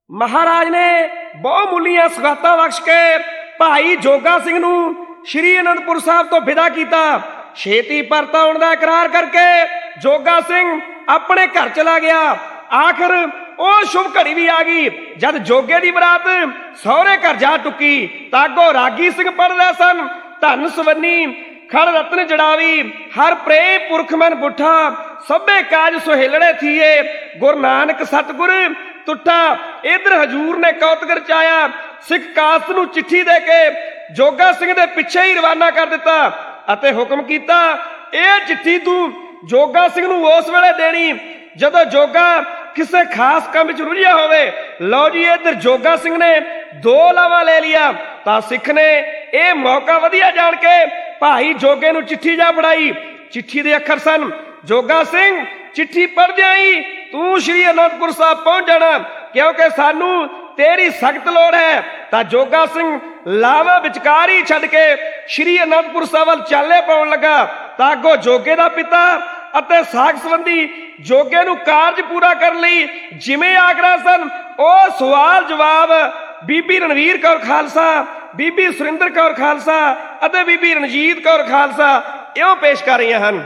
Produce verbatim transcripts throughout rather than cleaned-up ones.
महाराज ने बहुमूलियां सौगातां बख्श के भाई जोगा सिंह नूं श्री आनंदपुर साहब तो विदा किया। छेती परत आउण दा इकरार करके जोगा सिंह अपने घर चला गया। आखिर वो शुभ घड़ी भी आ गई जब जोगे की बरात सहुरे घर जा टुकी। तागो रागी सिंह पढ़दा सन, धन सवन्नी खड़ रत्न जड़ावी, हर प्रे पुरख मन बुठा, सभे काज सुहेलड़े थिए, गुरु नानक सतगुर तुठा। इधर हजूर ने कौतक रचाया, सिख कास्ट नूं चिट्ठी दे के जोगा सिंह दे पिछे ही रवाना कर दिता अते हुक्म किया, यह चिट्ठी तू जोगा सिंह नूं उस वेले देनी जदों जोगा किसी खास काम विच रुझिया होवे। लो जी, इधर जोगा सिंह ने दो लावा ले लिया तां सिख ने यह मौका वधिया जान के भाई जोगे नूं चिट्ठी जा फड़ाई। चिट्ठी दे अखर सन, जोगा सिंह चिट्ठी पढ़दियां ही तू श्री आनंदपुर साहब पहुंच जाना, क्योंकि सानू तेरी सख्त लोड़ है। तां जोगा सिंह लावा विचकार ही छड्ड के श्री आनंदपुर साहब वल चाले पाउण लगा। तां अगों जोगे दा पिता अते साख संबंधी जोगे नूं कारज पूरा करन लई जिवें आगरा सन, ओ सवाल जवाब बीबी रणवीर कौर खालसा, बीबी सुरिंदर कौर खालसा अते बीबी रणजीत कौर खालसा इउं पेश कर रहीआं हन।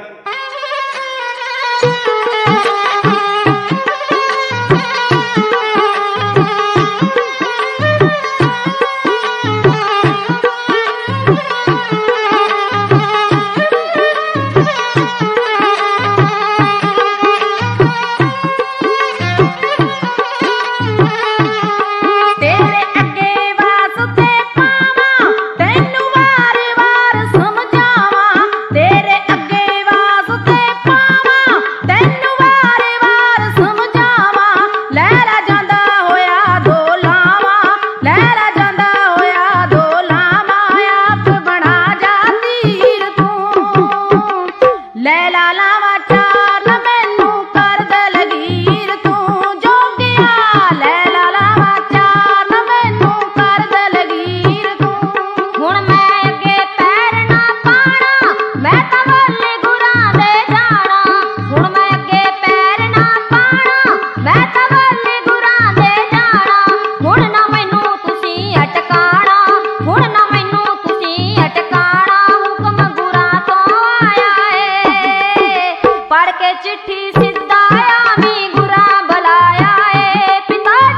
चिट्ठी सिद्धाया मी गुरा बुलाया है, पिता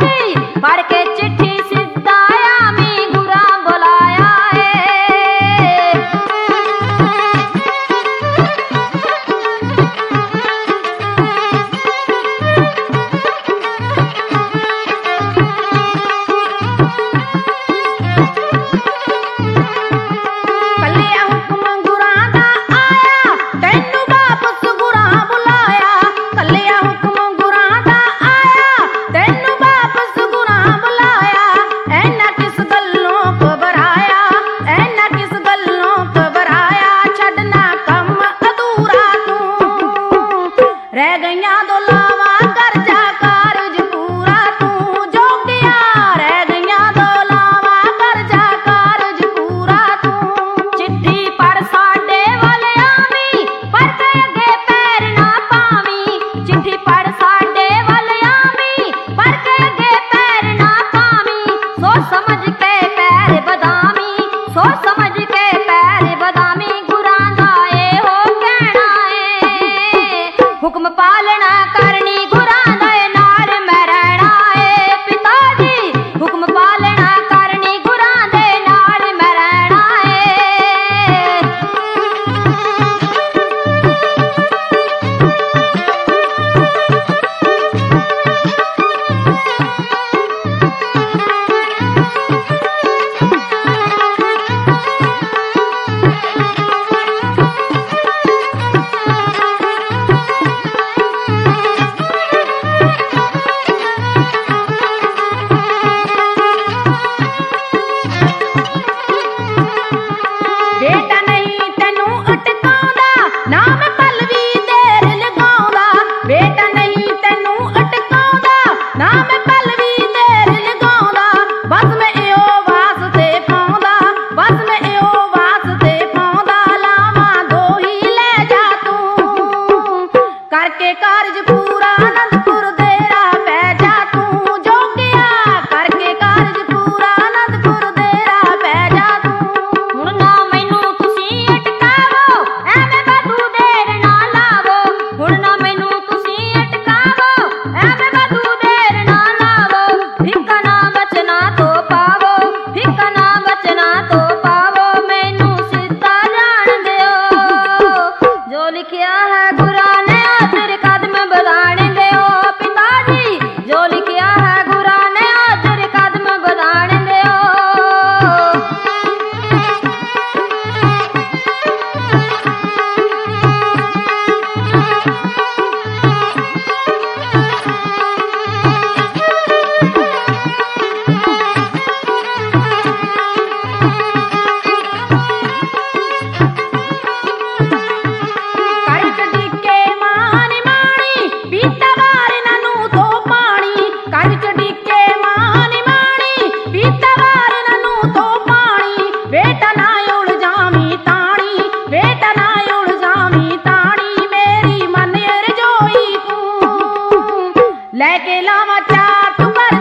ਲੈ ਕੇ ਲਾਵਾਂ ਚਾਰ ਤੂੰ ਘਰ